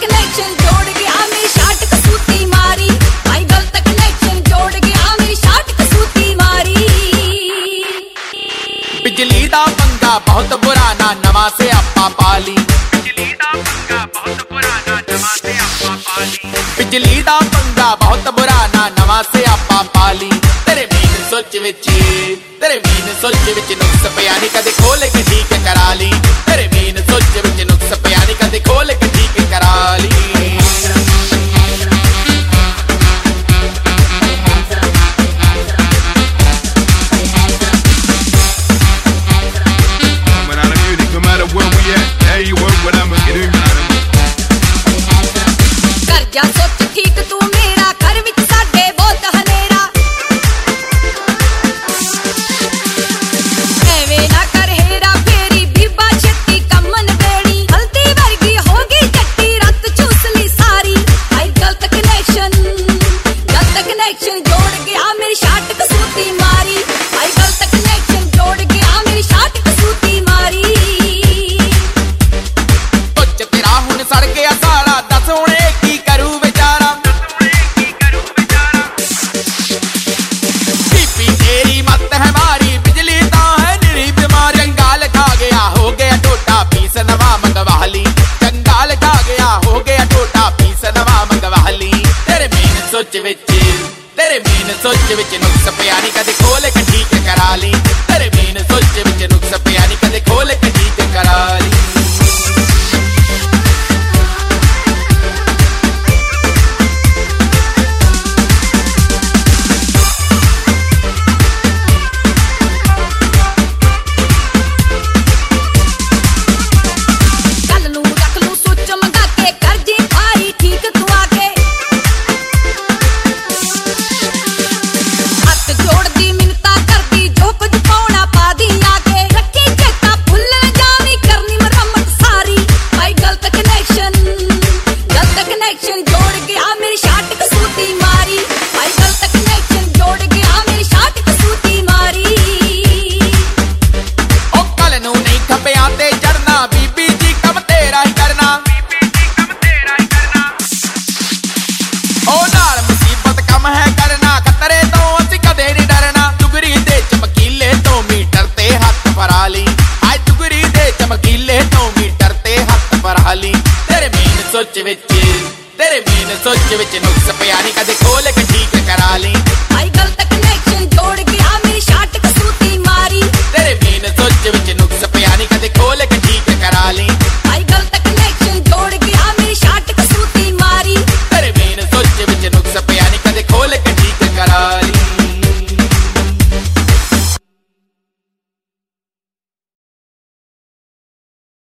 Connection जोड़ गया मेरी शार्ट कसूती मारी, भाई गलत कनेक्शन जोड़ गया मेरी शार्ट कसूती मारी। बिजली दा पंगा बहुत पुराना नवा से आपा पाली, बिजली दा पंगा बहुत पुराना नवा से आपा पाली, बिजली दा पंगा बहुत पुराना नवा से आपा पाली। तेरे मीन सोच विच नुक्स पिया नी कदे खोल के ठीक करा ली, तेरे मीन सोच विच नुक्स पिया नी कदे खोल के ठीक करा ली। कर जा सोच ठीक तू मेरा घर विच साडे बहुत हनेरा, एवें ना कर हेरा फेरी बीबा छेती कमन बेड़ी, हल्दी वर्गी होगी चट्टी रत चूस ली सारी। भाई गलत कनेक्शन जोड़ गया मेरी शार्ट कसूती मारी, भाई गलत कनेक्शन जोड़ गया मेरी शार्ट कसूती मारी। कुछ तेरा हुण सड़ गया सारा दस हुणे की करू बेचारा, बीबी तेरी मत है मारी बिजली ता है निरी बीमारी। जंगाल खा गया हो गया टोटा पीस नवा मंगवा ली, जंगाल खा गया हो गया टोटा पीस नवा मंगवा ली। तेरे मीन सोच विच नुक्स पिया नी कदे खोल के ठीक करा ली, तेरे मीन सोच विच नुक्स पिया नी कदे खोल के ठीक करा ली। तेरे मीन सोच विच नुक्स पिया नी कदे खोल के ठीक करा ली, भाई गलत कनेक्शन जोड़ गया मेरी शार्ट कसूती मारी, तेरे मीन सोच विच नुक्स पिया नी कदे खोल के ठीक करा ली।